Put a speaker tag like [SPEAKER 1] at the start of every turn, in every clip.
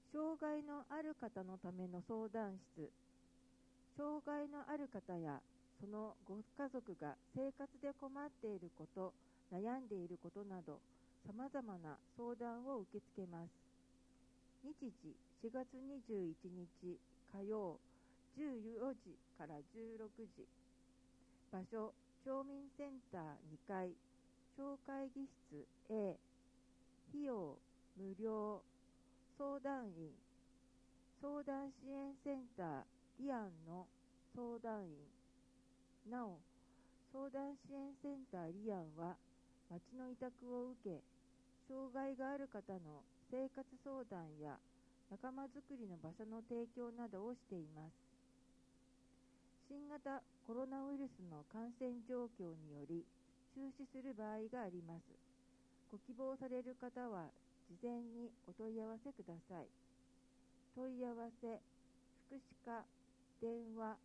[SPEAKER 1] 障害のある方のための相談室。障害のある方やそのご家族が生活で困っていること、悩んでいることなど、さまざまな相談を受け付けます。日時4月21日火曜14時から16時。場所、町民センター2階、小会議室 A。費用、無料。相談員、相談支援センターリアンの相談員。なお、相談支援センターリアンは、町の委託を受け、障害がある方の生活相談や仲間づくりの場所の提供などをしています。新型コロナウイルスの感染状況により中止する場合があります。ご希望される方は事前にお問い合わせください。問い合わせ、福祉課、電話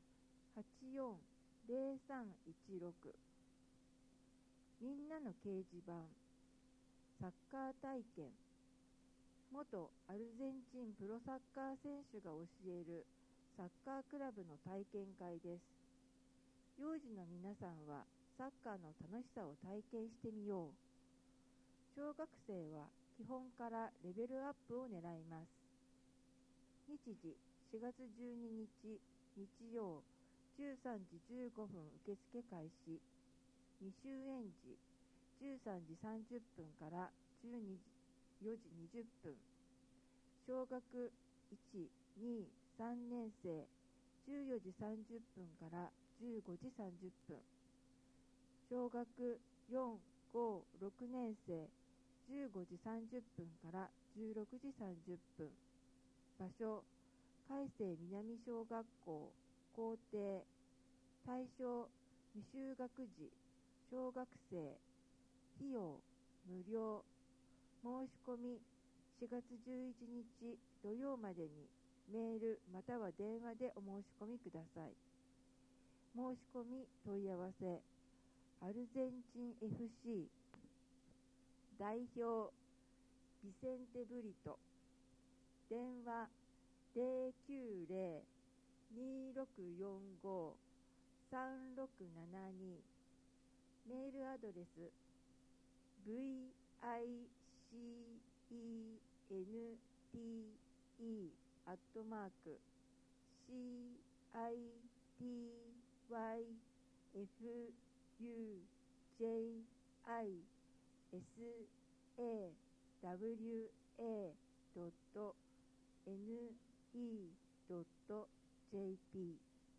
[SPEAKER 1] 840316。みんなの掲示板、サッカー体験。元アルゼンチンプロサッカー選手が教えるサッカークラブの体験会です。幼児の皆さんはサッカーの楽しさを体験してみよう。小学生は基本からレベルアップを狙います。日時4月12日日曜13時15分受付開始。未就園児13時30分から14時20分。小学1、2、3年生14時30分から15時30分。小学4、5、6年生15時30分から16時30分。場所、海星南小学校校庭。対象、未就学児、小学生。費用、無料。申し込み、4月11日土曜までにメールまたは電話でお申し込みください。申し込み問い合わせ、アルゼンチン FC 代表ビセンテ・ブリト。電話 090-2645-3672。メールアドレス citywafua.ne.jp。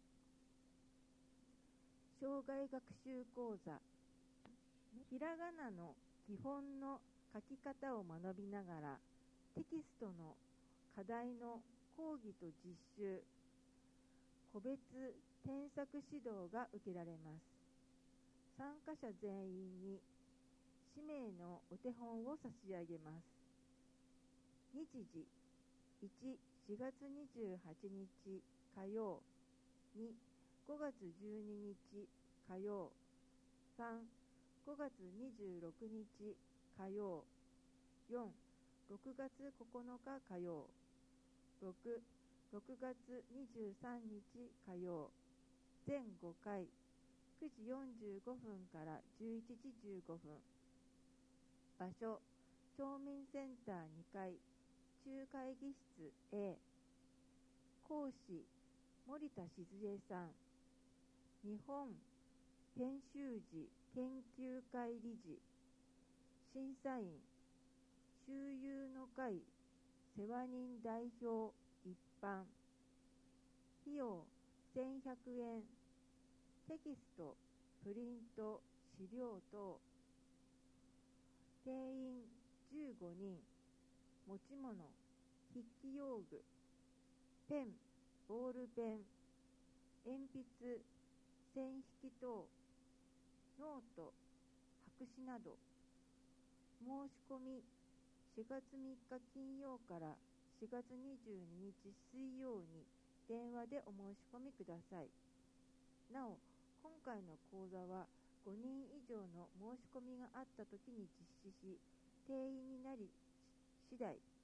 [SPEAKER 1] 障害学習講座。ひらがなの基本の書き方を学びながらテキストの課題の講義と実習、個別添削指導が受けられます。参加者全員に氏名のお手本を差し上げます。日時1、4月28日火曜。2、5月12日火曜。3、5月26日火曜。4、6月9日火曜。6、6月23日火曜。全5回、9時45分から11時15分。場所、町民センター2階、中会議室 A。講師、森田静江さん。日本研修時研究会理事。審査員、周遊の会世話人代表一般。費用1100円。テキスト、プリント、資料等。定員15人。持ち物、筆記用具、ペン、ボールペン、鉛筆、線引き等、ノート、白紙など。申し込み4月3日金曜から4月22日水曜に電話でお申し込みください。なお、今回の講座は5人以上の申し込みがあったときに実施し、定員になり次第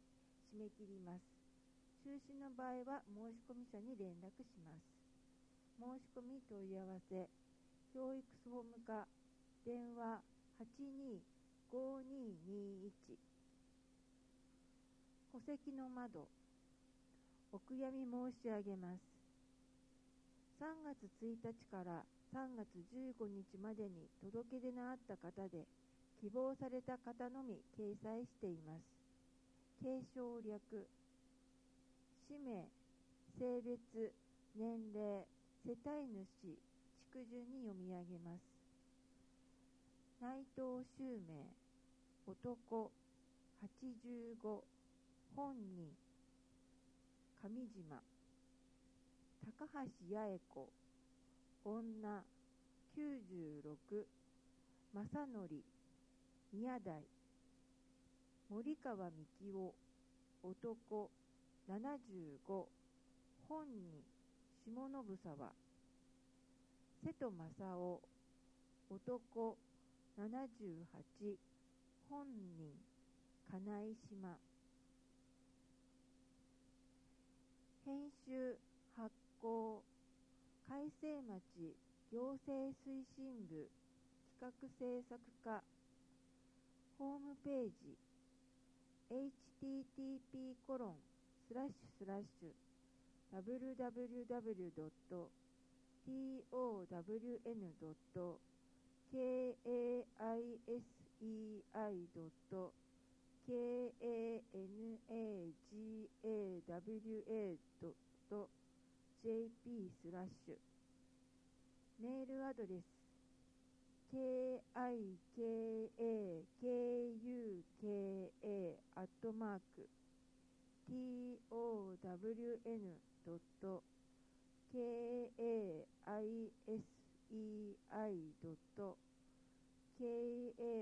[SPEAKER 1] 締め切ります。中止の場合は申込者に連絡します。申し込み問い合わせ、教育総務課、電話 82-5221。 戸籍の窓、お悔やみ申し上げます。3月1日から3月15日までに届け出のあった方で、希望された方のみ掲載しています。継承略、氏名、性別、年齢、世帯主、地区順に読み上げます。内藤周明、男、85、本人、上島。高橋八重子、女、96、正則、宮台。森川幹夫、男、75、本人、下信沢。瀬戸正夫、男、78、本人、金井島。編集、発行、海星町行政推進部企画制作課。ホームページ www.town.kaisei.jp/メールアドレス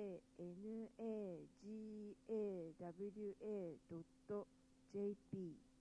[SPEAKER 1] town.kaisei.jp